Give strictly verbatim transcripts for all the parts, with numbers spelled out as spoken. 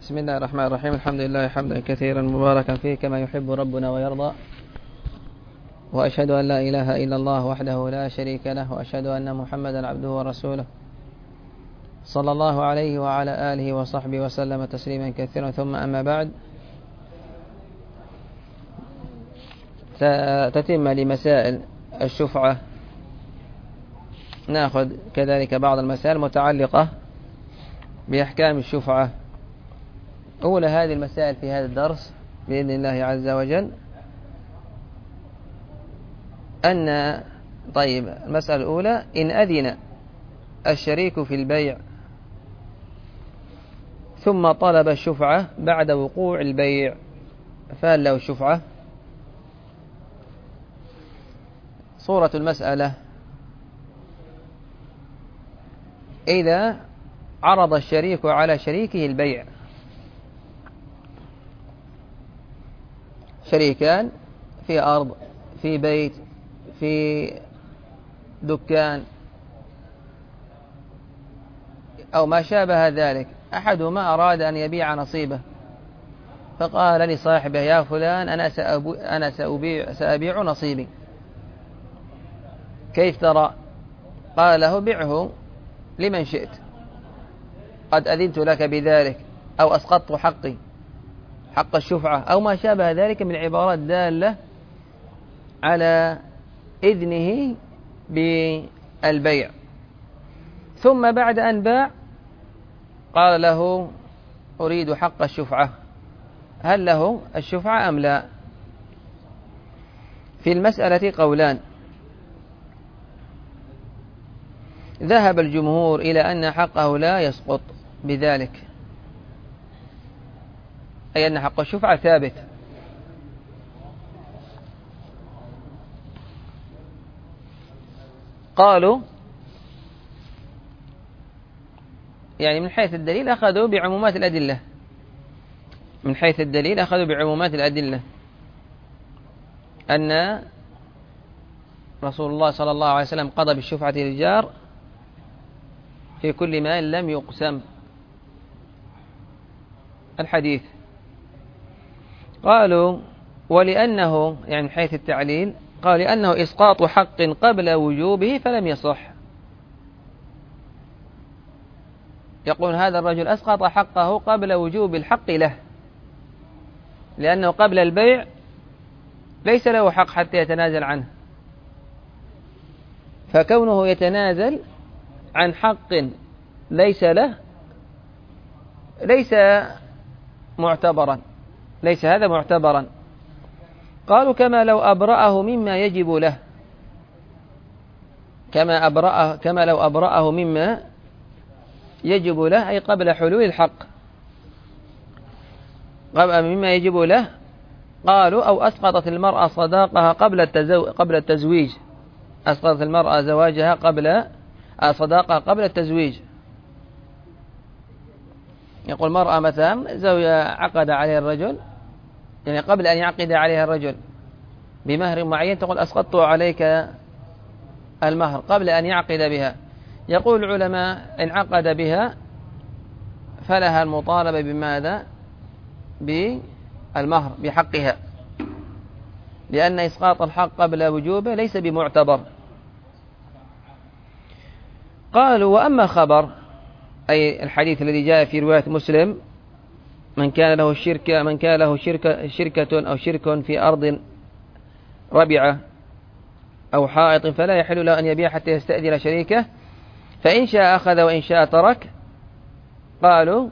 بسم الله الرحمن الرحيم. الحمد لله حمدا كثيرا مباركا فيه كما يحب ربنا ويرضى، وأشهد أن لا إله إلا الله وحده لا شريك له، وأشهد أن محمدا عبده ورسوله صلى الله عليه وعلى آله وصحبه وسلم تسليما كثيرا. ثم أما بعد، تتم لمسائل الشفعة، نأخذ كذلك بعض المسائل المتعلقة بأحكام الشفعة. أولى هذه المسائل في هذا الدرس بإذن الله عز وجل أن طيب المسألة الأولى: إن أذن الشريك في البيع ثم طلب الشفعة بعد وقوع البيع، فهل له الشفعة؟ صورة المسألة: إذا عرض الشريك على شريكه البيع، شريكان في أرض، في بيت، في دكان أو ما شابه ذلك، أحدهما أراد أن يبيع نصيبه فقال لصاحبه: يا فلان أنا أنا سأبيع, سأبيع نصيبي، كيف ترى؟ قال له: بيعه لمن شئت، قد أذنت لك بذلك، أو أسقطت حقي، حق الشفعة، أو ما شابه ذلك من عبارات دالة على إذنه بالبيع. ثم بعد أن باع قال له: أريد حق الشفعة، هل له الشفعة أم لا؟ في المسألة قولان: ذهب الجمهور إلى أن حقه لا يسقط بذلك، أي أن حق الشفعة ثابت. قالوا يعني من حيث الدليل أخذوا بعمومات الأدلة، من حيث الدليل أخذوا بعمومات الأدلة أن رسول الله صلى الله عليه وسلم قضى بالشفعة للجار في كل ما لم يقسم، الحديث. قالوا ولأنه يعني من حيث التعليل، قال لأنه إسقاط حق قبل وجوبه فلم يصح. يقول هذا الرجل أسقط حقه قبل وجوب الحق له، لأنه قبل البيع ليس له حق حتى يتنازل عنه، فكونه يتنازل عن حق ليس له ليس معتبرا، ليس هذا معتبرا. قالوا كما لو أبرأه مما يجب له، كما أبرأه كما لو أبرأه مما يجب له، أي قبل حلول الحق، قبل مما يجب له. قالوا أو أسقطت المرأة صداقها قبل التزو... قبل التزويج، أسقطت المرأة زواجها قبل صداقها قبل التزويج. يقول المرأة مثلا زوجها عقد عليها الرجل، يعني قبل أن يعقد عليها الرجل بمهر معين، تقول أسقطت عليك المهر قبل أن يعقد بها. يقول العلماء إن عقد بها فلها المطالبة بماذا؟ بالمهر، بحقها، لأن إسقاط الحق قبل وجوبه ليس بمعتبر. قالوا وأما خبر، أي الحديث الذي جاء في رواية مسلم: من كان له شركة من كان له شركة شركة أو شرك في أرض ربعة أو حائط فلا يحل له أن يبيع حتى يستأذن شريكه، فإن شاء أخذ وإن شاء ترك. قالوا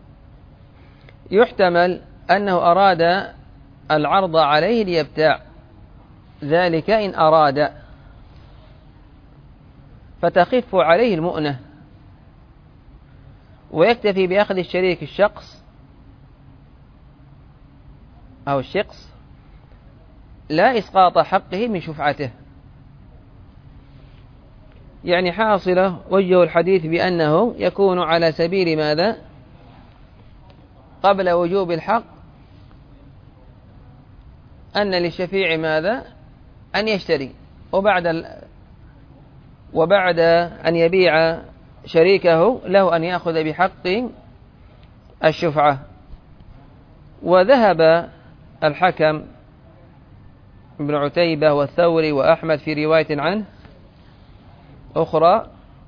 يحتمل أنه أراد العرض عليه ليبتاع، ذلك إن أراد، فتخف عليه المؤنة، ويكتفي بأخذ الشريك الشخص أو الشخص، لا إسقاط حقه من شفعته. يعني حاصلة وجه الحديث بأنه يكون على سبيل ماذا؟ قبل وجوب الحق أن للشفيع ماذا؟ أن يشتري، وبعد ال... وبعد أن يبيع شريكه له أن يأخذ بحق الشفعة. وذهب الحكم ابن عتيبة والثوري وأحمد في رواية عنه أخرى،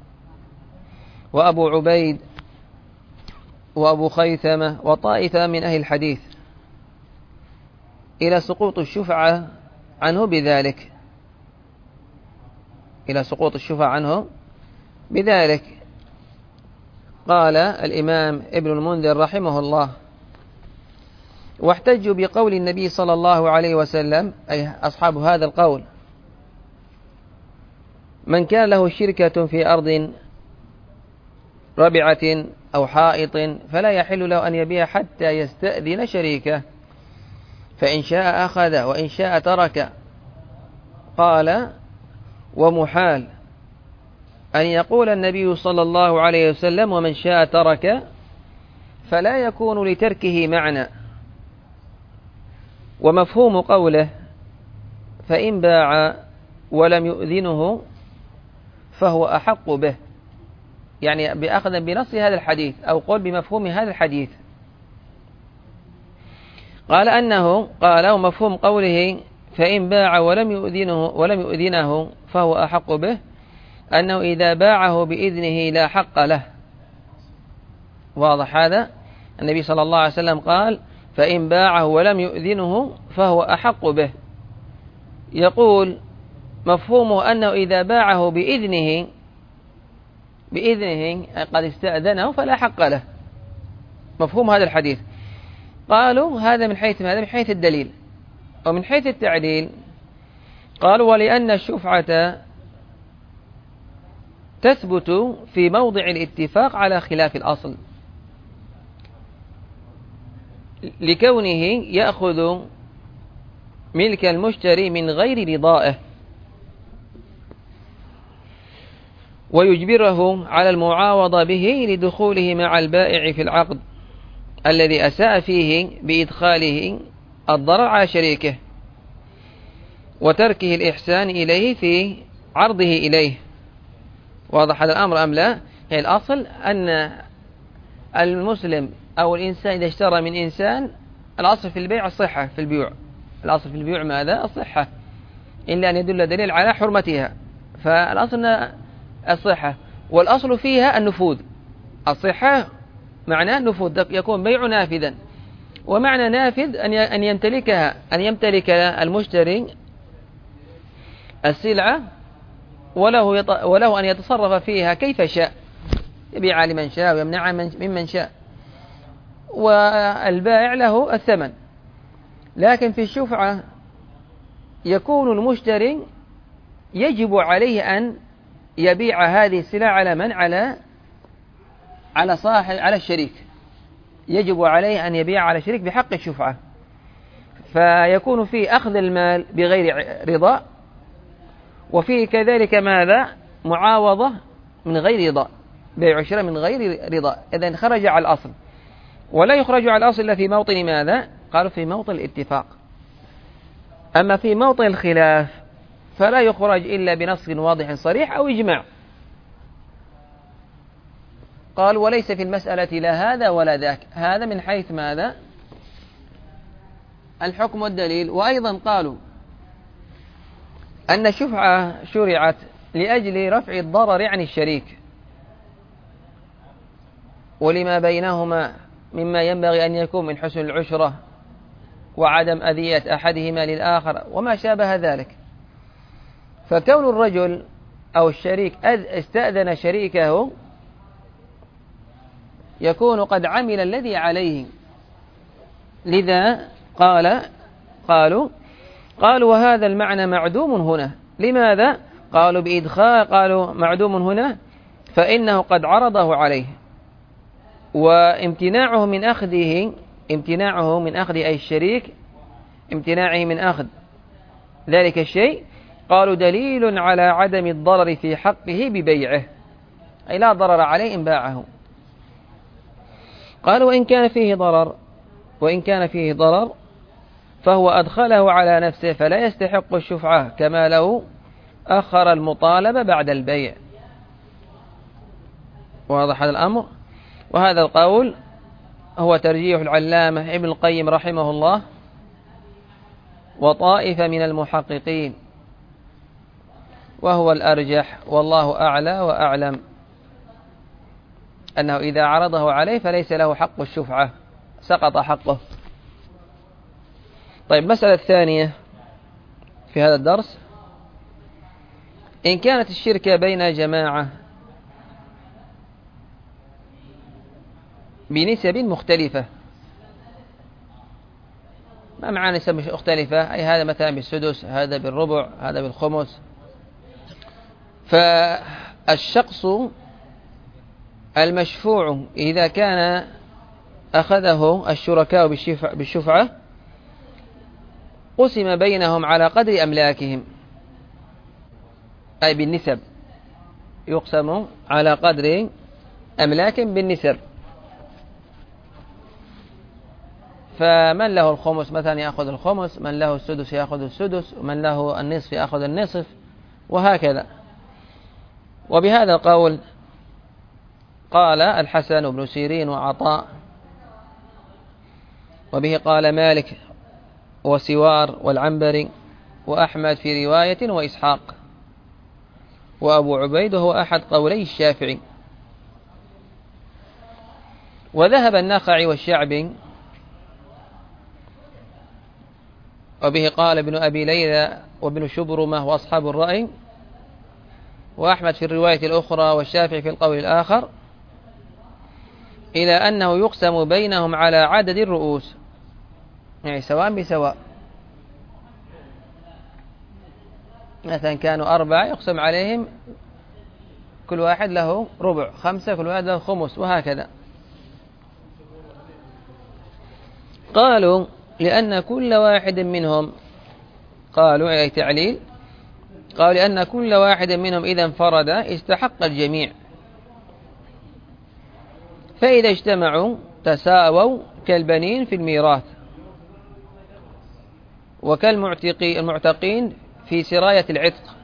وأبو عبيد وأبو خيثمة وطائفة من أهل الحديث إلى سقوط الشفعة عنه بذلك إلى سقوط الشفعة عنه بذلك. قال الإمام ابن المنذر رحمه الله: واحتجوا بقول النبي صلى الله عليه وسلم، أي أصحاب هذا القول: من كان له شركة في أرض ربعة أو حائط فلا يحل له أن يبيع حتى يستأذن شريكه، فإن شاء أخذ وإن شاء ترك. قال: ومحال أن يقول النبي صلى الله عليه وسلم ومن شاء ترك، فلا يكون لتركه معنى. ومفهوم قوله فإن باع ولم يؤذنه فهو أحق به، يعني بأخذ بنص هذا الحديث أو قول بمفهوم هذا الحديث. قال أنه قال ومفهوم قوله فإن باع ولم يؤذنه ولم يؤذنه فهو أحق به، أنه إذا باعه بإذنه لا حق له. واضح هذا؟ النبي صلى الله عليه وسلم قال فإن باعه ولم يؤذنه فهو أحق به، يقول مفهومه أنه إذا باعه بإذنه بإذنه قد استأذنه فلا حق له. مفهوم هذا الحديث. قالوا هذا من حيث هذا من حيث الدليل. ومن حيث التعليل قالوا ولأن الشفعة تثبت في موضع الاتفاق على خلاف الأصل، لكونه يأخذ ملك المشتري من غير رضائه ويجبره على المعاوضة به لدخوله مع البائع في العقد الذي أساء فيه بإدخاله الضرر على شريكه وتركه الإحسان إليه في عرضه إليه. واضح هذا الأمر أم لا؟ يعني الأصل أن المسلم أو الإنسان إذا اشترى من إنسان، الأصل في البيع الصحة في البيوع، الأصل في البيوع ماذا؟ الصحة، إلا أن يدل دليل على حرمتها، فالأصل الصحة، والأصل فيها النفوذ. الصحة معناه النفوذ، يكون بيع نافذا، ومعنى نافذ أن يمتلكها، أن يمتلك المشتري السلعة وله, يط... وله أن يتصرف فيها كيف شاء، يبيع لمن شاء ويمنع ممن شاء، والبائع له الثمن. لكن في الشفعة يكون المشتري يجب عليه أن يبيع هذه السلع على من؟ على على صاحب على الشريك، يجب عليه أن يبيع على الشريك بحق الشفعة، فيكون فيه أخذ المال بغير رضا، وفيه كذلك ماذا؟ معاوضة من غير رضا، بيع شراء من غير رضا. إذن خرج على الأصل، ولا يخرج على الأصل إلا في موطن ماذا؟ قالوا في موطن الاتفاق. أما في موطن الخلاف فلا يخرج إلا بنص واضح صريح أو إجماع. قال وليس في المسألة لا هذا ولا ذاك، هذا من حيث ماذا؟ الحكم والدليل. وأيضا قالوا أن الشفعة شرعت لأجل رفع الضرر عن الشريك ولما بينهما مما ينبغي أن يكون من حسن العشرة وعدم أذية أحدهما للآخر وما شابه ذلك. فكون الرجل أو الشريك استأذن شريكه يكون قد عمل الذي عليه، لذا قال قالوا قالوا وهذا المعنى معدوم هنا. لماذا؟ قالوا بإدخال قالوا معدوم هنا فإنه قد عرضه عليه، وامتناعه من أخذه امتناعه من أخذ أي الشريك امتناعه من أخذ ذلك الشيء قالوا دليل على عدم الضرر في حقه ببيعه، أي لا ضرر عليه إن باعه. قالوا وإن كان فيه ضرر وإن كان فيه ضرر فهو أدخله على نفسه فلا يستحق الشفعة كما لو أخر المطالبة بعد البيع. واضح هذا الأمر. وهذا القول هو ترجيح العلامة ابن القيم رحمه الله وطائفة من المحققين، وهو الأرجح والله أعلى وأعلم، أنه إذا عرضه عليه فليس له حق الشفعة، سقط حقه. طيب، المسألة الثانية في هذا الدرس: إن كانت الشركة بين جماعة بنسب مختلفة. ما معنى نسب مختلفة؟ أي هذا مثلا بالسدس، هذا بالربع، هذا بالخمس. فالشخص المشفوع إذا كان أخذه الشركاء بالشفعة قسم بينهم على قدر أملاكهم، أي بالنسب، يقسم على قدر أملاك بالنسب. فمن له الخمس مثلا يأخذ الخمس، من له السدس يأخذ السدس، ومن له النصف يأخذ النصف، وهكذا. وبهذا القول قال الحسن بن سيرين وعطاء، وبه قال مالك وسوار والعنبري وأحمد في رواية وإسحاق، وأبو عبيد هو أحد قولي الشافعي. وذهب النخعي والشعبي، وبه قال ابن أبي ليلى وابن شبرمة وأصحاب الرأي، وأحمد في الرواية الأخرى والشافعي في القول الآخر، إلى أنه يقسم بينهم على عدد الرؤوس، يعني سواء بسواء. مثلا كانوا أربعة يقسم عليهم كل واحد له ربع، خمسة كل واحد له خمس، وهكذا. قالوا لأن كل واحد منهم، قالوا أي تعليل، قالوا لأن كل واحد منهم إذا انفرد استحق الجميع، فإذا اجتمعوا تساووا كالبنين في الميراث، وكالمعتقين في سراية العتق.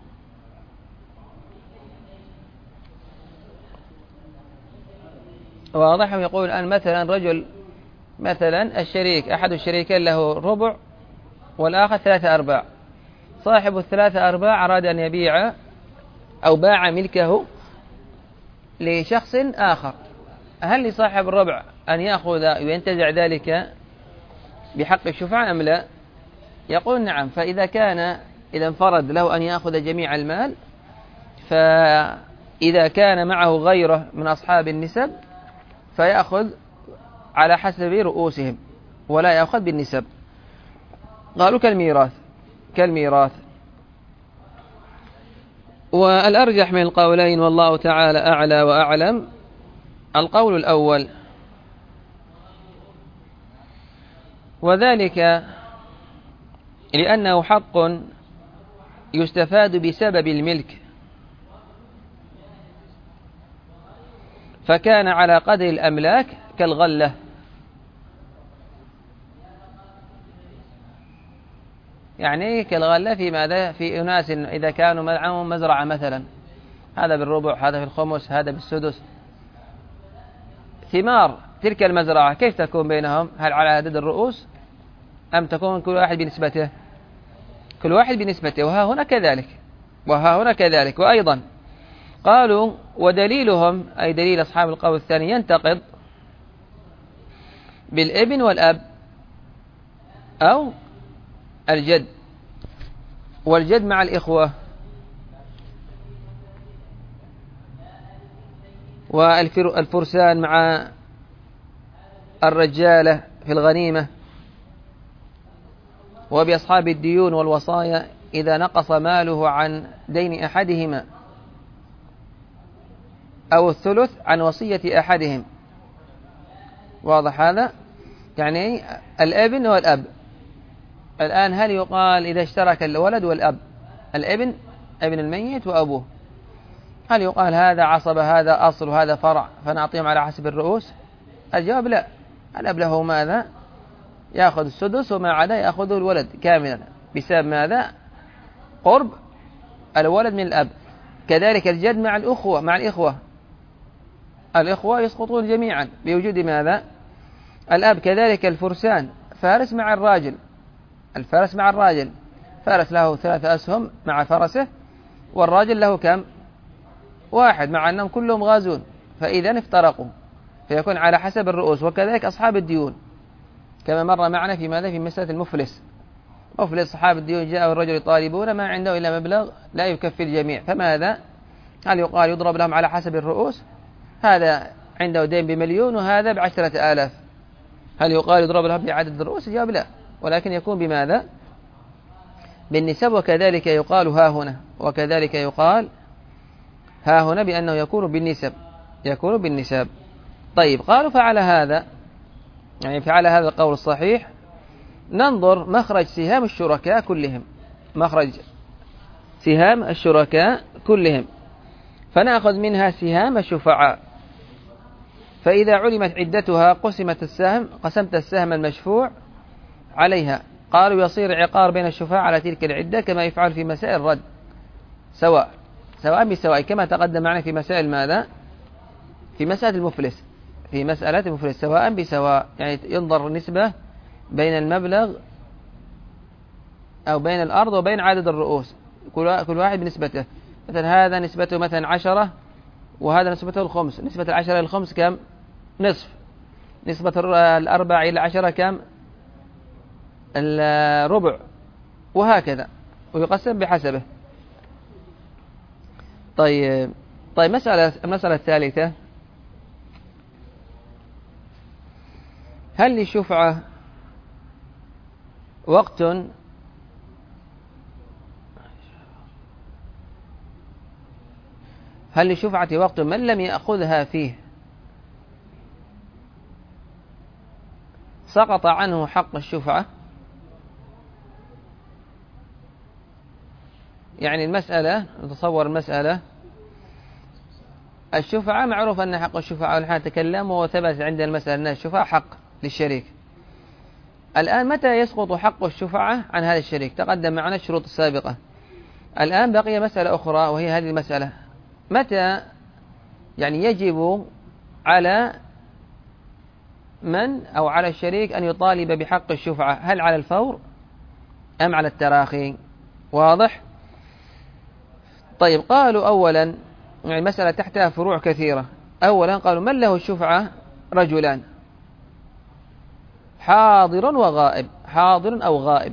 واضح. يقول الآن مثلا رجل، مثلا الشريك أحد الشريكين له ربع والآخر ثلاثة أرباع، صاحب الثلاثة أرباع أراد أن يبيع أو باع ملكه لشخص آخر، هل لصاحب الربع أن يأخذ وينتزع ذلك بحق الشفعة أم لا؟ يقول نعم. فإذا كان إذا انفرد له أن يأخذ جميع المال، فإذا كان معه غيره من أصحاب النسب فيأخذ على حسب رؤوسهم ولا يأخذ بالنسب. قالوا كالميراث كالميراث والأرجح من القولين والله تعالى أعلى وأعلم القول الأول، وذلك لأنه حق يستفاد بسبب الملك، فكان على قدر الأملاك كالغلة. يعني كالغلة في ماذا؟ في أناس إذا كانوا معهم مزرعة مثلا، هذا بالربع، هذا في الخمس، هذا بالسدس، ثمار تلك المزرعة كيف تكون بينهم؟ هل على عدد الرؤوس أم تكون كل واحد بنسبته؟ كل واحد بنسبته. وها هنا كذلك وها هنا كذلك. وأيضا قالوا ودليلهم، أي دليل أصحاب القول الثاني، ينتقض بالابن والأب أو الجد، والجد مع الإخوة، والفرسان مع الرجالة في الغنيمة، وبأصحاب الديون والوصايا إذا نقص ماله عن دين أحدهما، أو الثلث عن وصية أحدهم. واضح هذا؟ يعني الابن والأب. الآن هل يقال إذا اشترك الولد والأب، الابن ابن الميت وأبوه، هل يقال هذا عصبة هذا أصل وهذا فرع فنعطيهم على حسب الرؤوس؟ الجواب لا. الأب له ماذا؟ يأخذ السدس، وما عدا يأخذه الولد كاملا، بسبب ماذا؟ قرب الولد من الأب. كذلك الجد مع الأخوة مع الإخوة الإخوة يسقطون جميعا بوجود ماذا؟ الأب كذلك الفرسان، فارس مع الراجل، الفارس مع الراجل، فارس له ثلاثة أسهم مع فرسه، والراجل له كم؟ واحد، مع أنهم كلهم غازون، فإذا افترقوا فيكون على حسب الرؤوس. وكذلك أصحاب الديون كما مر معنا في ماذا؟ في مسألة المفلس. مفلس صحاب الديون جاء الرجل يطالبون ما عنده إلا مبلغ لا يكفي الجميع، فماذا؟ هل يقال يضرب لهم على حسب الرؤوس؟ هذا عنده دين بمليون وهذا بعشرة آلاف، هل يقال يضرب لهم بعدد الرؤوس؟ الجواب لا، ولكن يكون بماذا؟ بالنسب. وكذلك يقال ها هنا، وكذلك يقال ها هنا بأنه يكون بالنسب، يكون بالنسب. طيب، قالوا فعلى هذا، يعني فعلى هذا القول الصحيح ننظر مخرج سهام الشركاء كلهم، مخرج سهام الشركاء كلهم، فنأخذ منها سهام الشفعاء، فإذا علمت عدتها قسمت السهم، قسمت السهم المشفوع عليها. قالوا يصير عقار بين الشفعاء على تلك العدة كما يفعل في مسائل الرد، سواء سواء بسواء، كما تقدم معنا في مسائل ماذا؟ في مسألة المفلس، في مسألة المفلس سواء بسواء، يعني ينظر نسبة بين المبلغ أو بين الأرض وبين عدد الرؤوس، كل واحد بنسبته. مثلا هذا نسبته مثلا عشرة وهذا نسبته الخمس، نسبة العشرة إلى الخمس كم؟ نصف. نسبة الأربع إلى عشرة كم؟ الربع، وهكذا، ويقسم بحسبه. طيب طيب مسألة المسألة الثالثة، هل للشفعة وقت هل للشفعة وقت من لم يأخذها فيه سقط عنه حق الشفعة؟ يعني المسألة، نتصور المسألة، الشفعة معروف أن حق الشفعة، ونحن نتكلم وثبت عند المسألة أن الشفعة حق للشريك. الآن متى يسقط حق الشفعة عن هذا الشريك؟ تقدم معنا الشروط السابقة. الآن بقي مسألة أخرى وهي هذه المسألة، متى يعني يجب على من أو على الشريك أن يطالب بحق الشفعة؟ هل على الفور أم على التراخي؟ واضح؟ طيب، قالوا أولا، يعني المسألة تحتها فروع كثيرة. أولا قالوا من له الشفعة؟ رجلان، حاضر وغائب، حاضر أو غائب.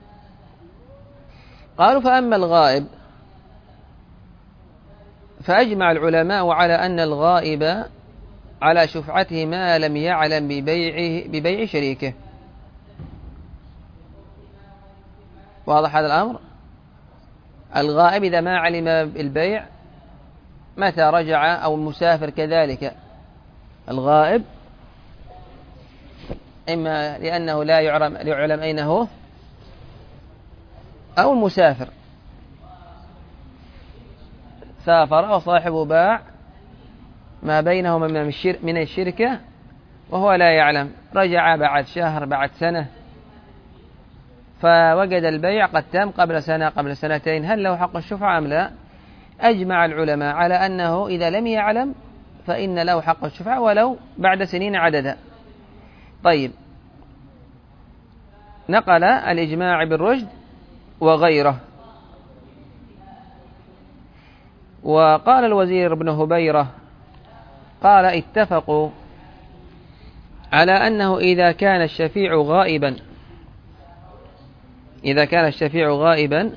قالوا فأما الغائب فأجمع العلماء على أن الغائب على شفعته ما لم يعلم ببيعه ببيع شريكه. واضح هذا الأمر؟ الغائب إذا ما علم بالبيع متى رجع، أو المسافر كذلك، الغائب إما لأنه لا يعلم, يعلم أين هو، أو المسافر سافر وصاحبه باع ما بينهما من الشركة وهو لا يعلم، رجع بعد شهر بعد سنة فوجد البيع قد تم قبل سنة قبل سنتين، هل له حق الشفعة أم لا؟ أجمع العلماء على أنه إذا لم يعلم فإن له حق الشفعة ولو بعد سنين عددا. طيب، نقل الإجماع بالرشد وغيره. وقال الوزير بن هبيرة قال اتفقوا على أنه إذا كان الشفيع غائبا إذا كان الشفيع غائبا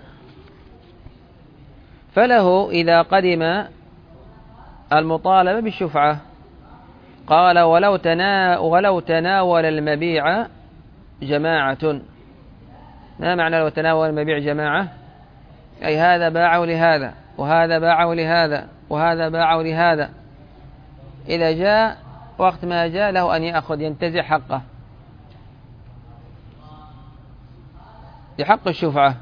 فله إذا قدم المطالبة بالشفعة. قال ولو, تنا ولو تناول المبيع جماعة. ما معنى لو تناول المبيع جماعة؟ أي هذا باعه لهذا وهذا باعه لهذا وهذا باعه لهذا، إذا جاء وقت ما جاء له أن يأخذ ينتزع حقه لحق الشفعة.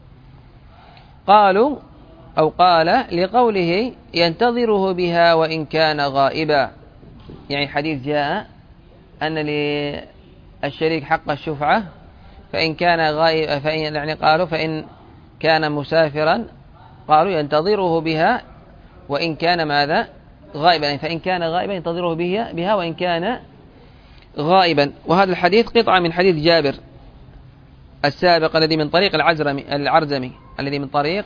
قالوا أو قال لقوله ينتظره بها وإن كان غائبا، يعني حديث جاء أن للشريك حق الشفعة فإن كان غائب، فإن يعني قالوا فإن كان مسافرا قالوا ينتظره بها وإن كان ماذا؟ غائبا، فإن كان غائبا ينتظره بها, بها وإن كان غائبا. وهذا الحديث قطعة من حديث جابر السابق الذي من طريق العزرمي العرزمي الذي من طريق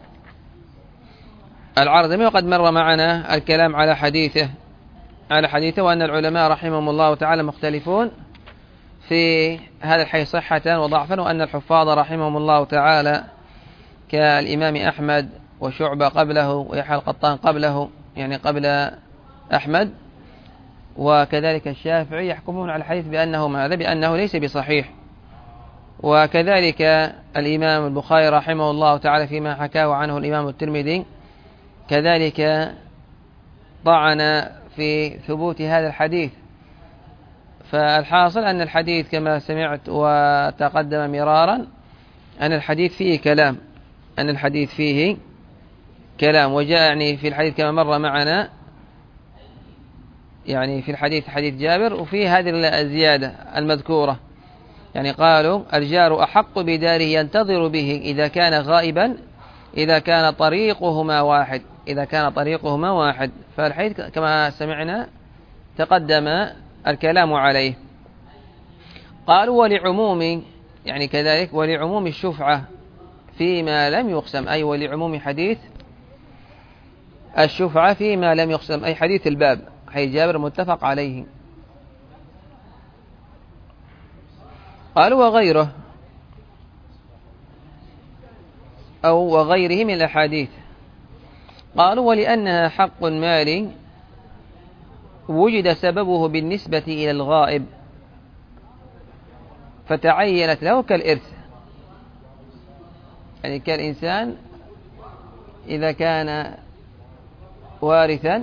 العرزمي، وقد مر معنا الكلام على حديثه على حديثه وأن العلماء رحمهم الله تعالى مختلفون في هذا الحديث صحة وضعفا، وأن الحفاظ رحمهم الله تعالى كالإمام أحمد وشعبة قبله ويحيى القطان قبله، يعني قبل أحمد، وكذلك الشافعي يحكمون على الحديث بأنه هذا بأنه ليس بصحيح. وكذلك الإمام البخاري رحمه الله تعالى فيما حكاه عنه الإمام الترمذي كذلك طعن في ثبوت هذا الحديث. فالحاصل أن الحديث كما سمعت وتقدم مرارا أن الحديث فيه كلام أن الحديث فيه كلام وجاء يعني في الحديث كما مر معنا يعني في الحديث حديث جابر، وفي هذه الزيادة المذكورة يعني قالوا الجار أحق بداره ينتظر به إذا كان غائبا إذا كان طريقهما واحد إذا كان طريقهما واحد فالحديث كما سمعنا تقدم الكلام عليه. قالوا ولعموم يعني كذلك ولعموم الشفعة فيما لم يقسم، أي ولعموم حديث الشفعة فيما لم يقسم، أي حديث الباب حديث جابر متفق عليه. قالوا وغيره أو وغيره من الأحاديث. قالوا ولأنها حق مالي وجد سببه بالنسبة إلى الغائب فتعينت له كالإرث، يعني كالإنسان إذا كان وارثا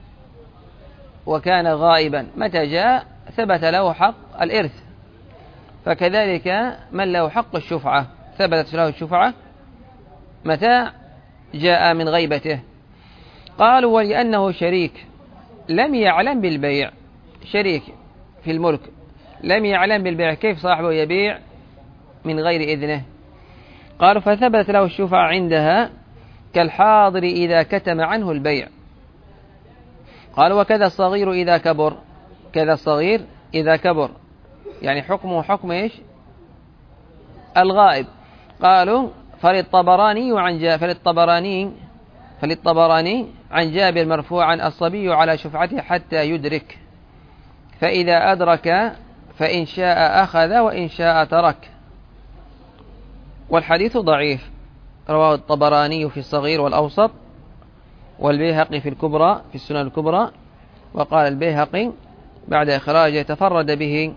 وكان غائبا متى جاء ثبت له حق الإرث، فكذلك من له حق الشفعة ثبتت له الشفعة متى جاء من غيبته. قالوا ولأنه شريك لم يعلم بالبيع، شريك في الملك لم يعلم بالبيع، كيف صاحبه يبيع من غير إذنه؟ قالوا فثبت له الشفعة عندها كالحاضر إذا كتم عنه البيع. قالوا وكذا الصغير إذا كبر، كذا الصغير إذا كبر يعني حكمه حكم إيش؟ الغائب. قالوا فللطبراني عن جابر فللطبراني فللطبراني عن جابر مرفوعا الصبي على شفعته حتى يدرك، فإذا أدرك فإن شاء أخذ وإن شاء ترك. والحديث ضعيف، رواه الطبراني في الصغير والأوسط والبيهقي في الكبرى في السنن الكبرى. وقال البيهقي بعد إخراجه تفرد به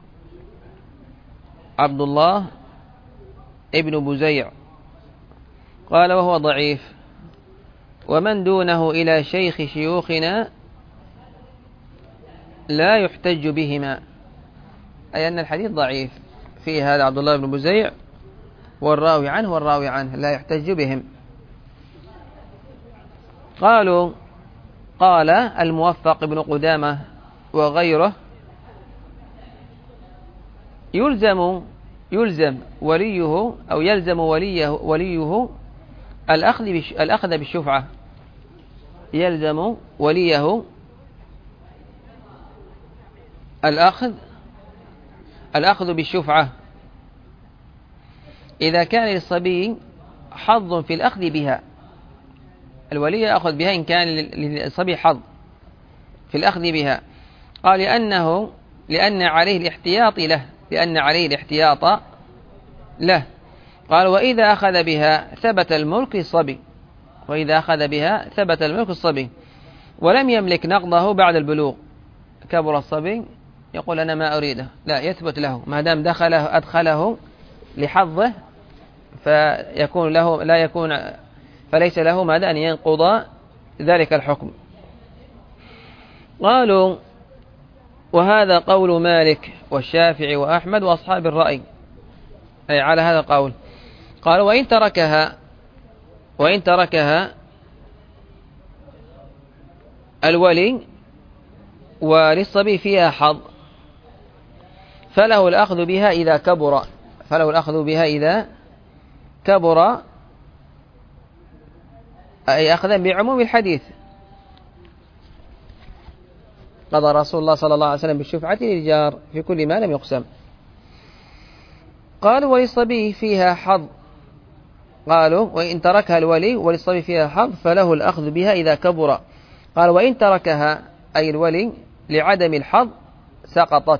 عبد الله ابن بزيع، قال وهو ضعيف، ومن دونه إلى شيخ شيوخنا لا يحتج بهما، أي أن الحديث ضعيف فيه هذا عبد الله بن بزيع والراوي عنه والراوي عنه لا يحتج بهم. قالوا قال الموفق بن قدامة وغيره يلزم يلزم وليه أو يلزم وليه وليه الأخذ الأخذ بالشفعة، يلزم وليه الأخذ الأخذ بالشفعة إذا كان للصبي حظ في الأخذ بها، الولي يأخذ بها إن كان للصبي حظ في الأخذ بها. قال لأنه لأن عليه الاحتياط له لأن عليه الاحتياط له. قال وإذا أخذ بها ثبت الملك الصبي وإذا أخذ بها ثبت الملك الصبي ولم يملك نقضه بعد البلوغ. كبر الصبي يقول أنا ما أريده، لا، يثبت له ما دام دخله أدخله لحظه فيكون له لا يكون فليس له ماذا أن ينقض ذلك الحكم. قالوا وهذا قول مالك والشافعي وأحمد وأصحاب الرأي، أي على هذا القول. قالوا وإن تركها وإن تركها الولي وللصبي فيها حظ فله الأخذ بها إذا كبر فله الأخذ بها إذا كبر، أي أخذا بعموم الحديث. قضى رسول الله صلى الله عليه وسلم بالشفعة للجار في كل ما لم يقسم. قالوا وللصبي فيها حظ، قالوا وإن تركها الولي وللصبي فيها حظ فله الأخذ بها إذا كبر. قال وإن تركها أي الولي لعدم الحظ سقطت.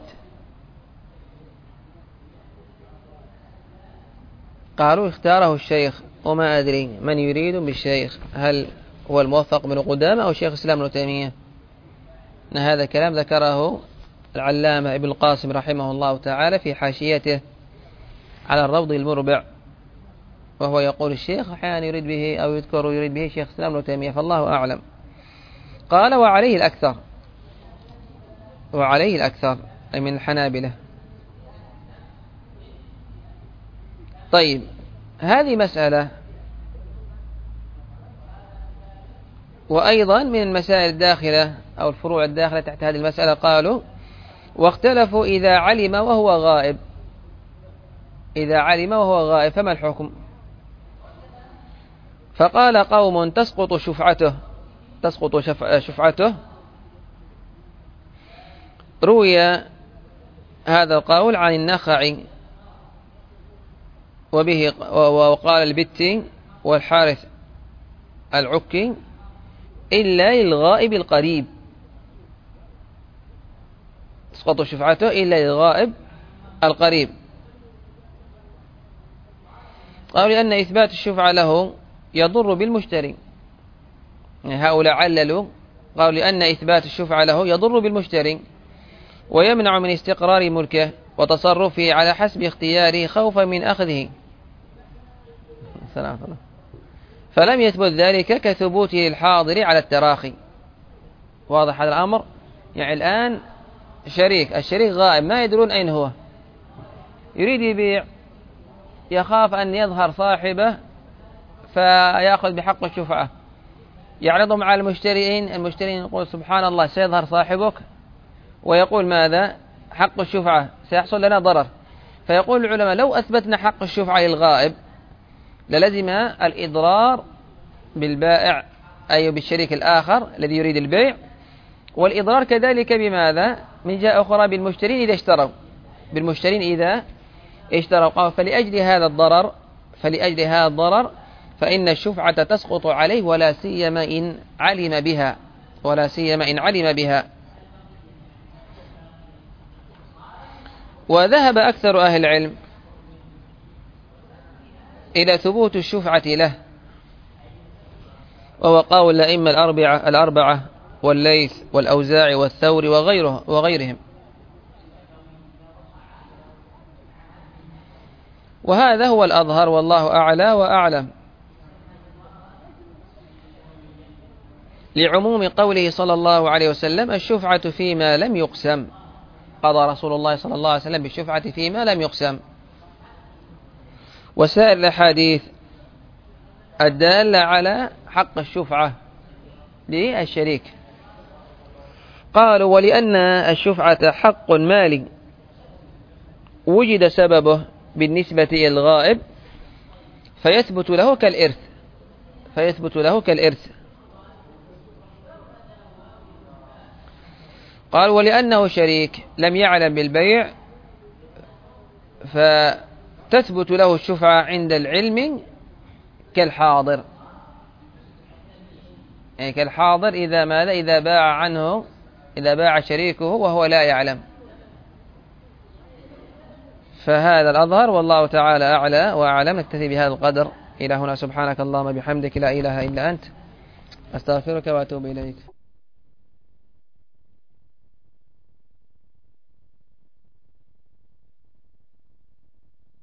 قالوا اختاره الشيخ، وما أدري من يريد بالشيخ، هل هو الموفق بن قدامة أو شيخ الإسلام ابن تيمية؟ هذا كلام ذكره العلامة ابن القاسم رحمه الله تعالى في حاشيته على الروض المربع، وهو يقول الشيخ أحيانا يريد به أو يذكر يريد به شيخ الإسلام ابن تيمية، فالله أعلم. قال وعليه الأكثر، وعليه الأكثر أي من الحنابلة. طيب هذه مسألة، وأيضا من المسائل الداخلة أو الفروع الداخلة تحت هذه المسألة قالوا واختلفوا إذا علم وهو غائب، إذا علم وهو غائب فما الحكم؟ فقال قوم تسقط شفعته، تسقط شفعته. روي هذا القول عن النخعي وبه وقال البتي والحارث العكي إلا للغائب القريب، تسقط شفعته إلا للغائب القريب. قالوا لأن إثبات الشفعة له يضر بالمشتري، هؤلاء عللوا قالوا لأن إثبات الشفعة له يضر بالمشتري ويمنع من استقرار ملكه وتصرفه على حسب اختياره خوفا من أخذه، فلم يثبت ذلك كثبوته للحاضر على التراخي. واضح هذا الأمر؟ يعني الآن شريك، الشريك غائب ما يدرون أين هو، يريد يبيع، يخاف أن يظهر صاحبه فيأخذ بحق الشفعة، يعرضهم على المشترين، المشترين يقول سبحان الله سيظهر صاحبك، ويقول ماذا؟ حق الشفعة سيحصل لنا ضرر. فيقول العلماء لو أثبتنا حق الشفعة للغائب للزم الإضرار بالبائع أي بالشريك الآخر الذي يريد البيع، والإضرار كذلك بماذا؟ من جهة أخرى بالمشترين إذا اشتروا، بالمشترين إذا اشتروا. فلأجل هذا الضرر فلأجل هذا الضرر فإن الشفعة تسقط عليه ولا سيما إن علم بها، ولا سيما إن علم بها. وذهب أكثر أهل العلم إلى ثبوت الشفعة له، وهو قول الأئمة الأربعة الأربعة والليث والأوزاعي والثوري وغيره وغيرهم. وهذا هو الأظهر والله أعلى وأعلم، لعموم قوله صلى الله عليه وسلم الشفعة فيما لم يقسم، قضى رسول الله صلى الله عليه وسلم بالشفعة فيما لم يقسم. وسائر الأحاديث الدالة على حق الشفعة للشريك. قالوا ولأن الشفعة حق مالي وجد سببه بالنسبة إلى الغائب فيثبت له كالإرث، فيثبت له كالإرث. قال ولأنه شريك لم يعلم بالبيع فتثبت له الشفعة عند العلم كالحاضر، يعني كالحاضر إذا ماذا؟ إذا باع عنه، إذا باع شريكه وهو لا يعلم. فهذا الأظهر والله تعالى أعلى وأعلم. نكتفي بهذا القدر إلى هنا. سبحانك اللهم بحمدك لا إله إلا أنت أستغفرك وأتوب إليك.